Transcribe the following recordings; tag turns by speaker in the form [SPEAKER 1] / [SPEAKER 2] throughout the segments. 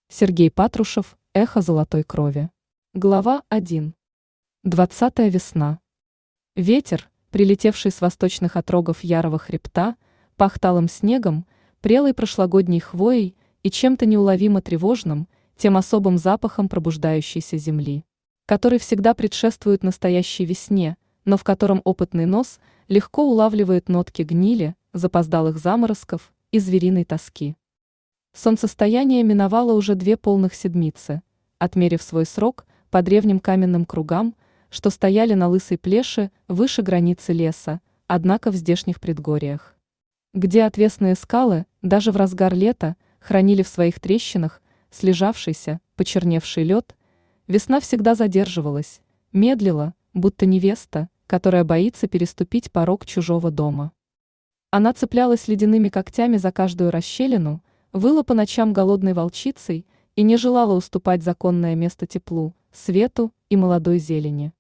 [SPEAKER 1] Сергей Патрушев. Эхо золотой крови. Глава 1. 20-я весна. Ветер, прилетевший с восточных отрогов Ярого хребта, пах талым снегом, прелой прошлогодней хвоей и чем-то неуловимо тревожным, тем особым запахом пробуждающейся земли, который всегда предшествует настоящей весне, но в котором опытный нос легко улавливает нотки гнили, запоздалых заморозков и звериной тоски. Солнцестояние миновало уже 2 полных седмицы, отмерив свой срок по древним каменным кругам, что стояли на лысой плеше выше границы леса, однако в здешних предгорьях, где отвесные скалы даже в разгар лета хранили в своих трещинах слежавшийся, почерневший лед, весна всегда задерживалась, медлила, будто невеста, которая боится переступить порог чужого дома. Она цеплялась ледяными когтями за каждую расщелину, выла по ночам голодной волчицей и не желала уступать законное место теплу, свету и молодой зелени.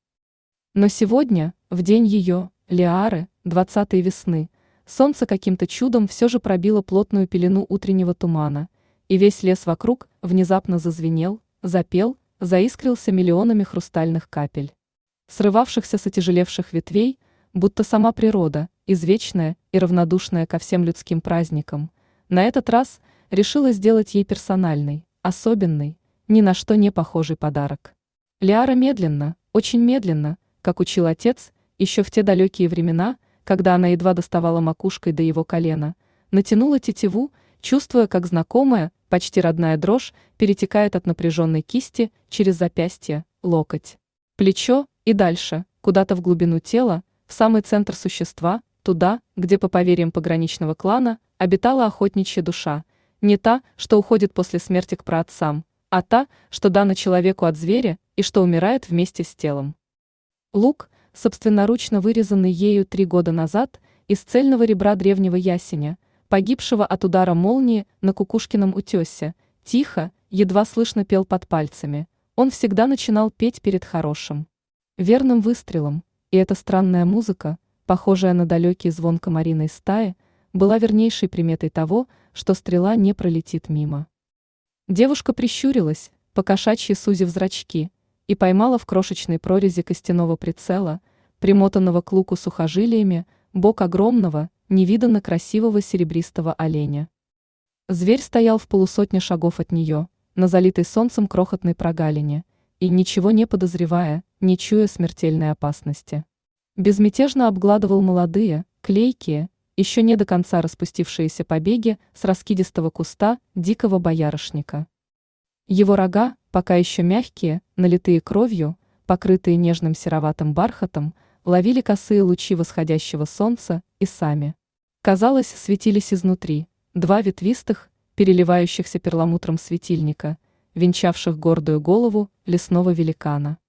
[SPEAKER 1] Но сегодня, в день ее, Лиары, 20-й весны, солнце каким-то чудом все же пробило плотную пелену утреннего тумана, и весь лес вокруг внезапно зазвенел, запел, заискрился миллионами хрустальных капель, срывавшихся с отяжелевших ветвей, будто сама природа, извечная и равнодушная ко всем людским праздникам, на этот раз решила сделать ей персональный, особенный, ни на что не похожий подарок. Лиара медленно, очень медленно, как учил отец, еще в те далекие времена, когда она едва доставала макушкой до его колена, натянула тетиву, чувствуя, как знакомая, почти родная дрожь перетекает от напряженной кисти через запястье, локоть, плечо и дальше, куда-то в глубину тела, в самый центр существа, туда, где, по поверьям пограничного клана, обитала охотничья душа, не та, что уходит после смерти к праотцам, а та, что дана человеку от зверя и что умирает вместе с телом. Лук, собственноручно вырезанный ею 3 года назад из цельного ребра древнего ясеня, погибшего от удара молнии на Кукушкином утесе, тихо, едва слышно пел под пальцами. Он всегда начинал петь перед хорошим, верным выстрелом, и эта странная музыка, похожая на далекий звон комариной стаи, была вернейшей приметой того, что стрела не пролетит мимо. Девушка прищурилась, покошачьи сузив зрачки, и поймала в крошечной прорези костяного прицела, примотанного к луку сухожилиями, бок огромного, невиданно красивого серебристого оленя. Зверь стоял в полусотне шагов от нее, на залитой солнцем крохотной прогалине, и, ничего не подозревая, не чуя смертельной опасности, безмятежно обгладывал молодые, клейкие, еще не до конца распустившиеся побеги с раскидистого куста дикого боярышника. Его рога, пока еще мягкие, налитые кровью, покрытые нежным сероватым бархатом, ловили косые лучи восходящего солнца и сами, казалось, светились изнутри, 2 ветвистых, переливающихся перламутром светильника, венчавших гордую голову лесного великана.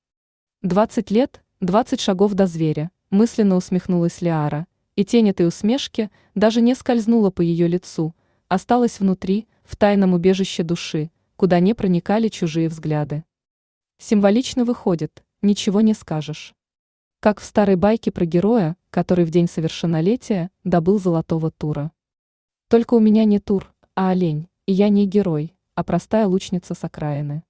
[SPEAKER 1] 20 лет, 20 шагов до зверя, мысленно усмехнулась Лиара, и тень этой усмешки даже не скользнула по ее лицу, осталась внутри, в тайном убежище души, куда не проникали чужие взгляды. Символично выходит, ничего не скажешь. Как в старой байке про героя, который в день совершеннолетия добыл золотого тура. Только у меня не тур, а олень, и я не герой, а простая лучница с окраины.